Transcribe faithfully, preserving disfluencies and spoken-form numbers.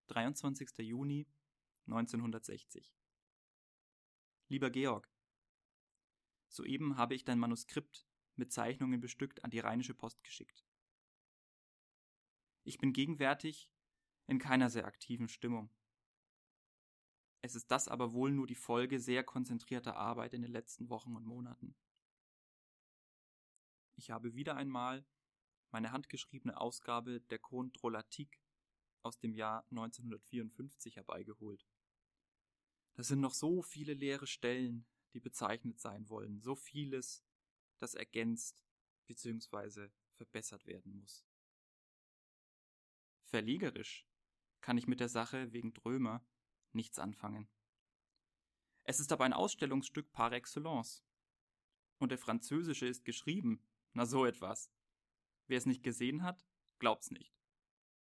dreiundzwanzigster Juni neunzehnhundertsechzig. Lieber Georg, soeben habe ich dein Manuskript mit Zeichnungen bestückt an die Rheinische Post geschickt. Ich bin gegenwärtig in keiner sehr aktiven Stimmung. Es ist das aber wohl nur die Folge sehr konzentrierter Arbeit in den letzten Wochen und Monaten. Ich habe wieder einmal meine handgeschriebene Ausgabe der Chondrolatique aus dem Jahr neunzehnhundertvierundfünfzig herbeigeholt. Das sind noch so viele leere Stellen, die bezeichnet sein wollen, so vieles, das ergänzt bzw. verbessert werden muss. Verlegerisch kann ich mit der Sache wegen Drömer nichts anfangen. Es ist aber ein Ausstellungsstück par excellence. Und der Französische ist geschrieben, na so etwas. Wer es nicht gesehen hat, glaubt's nicht.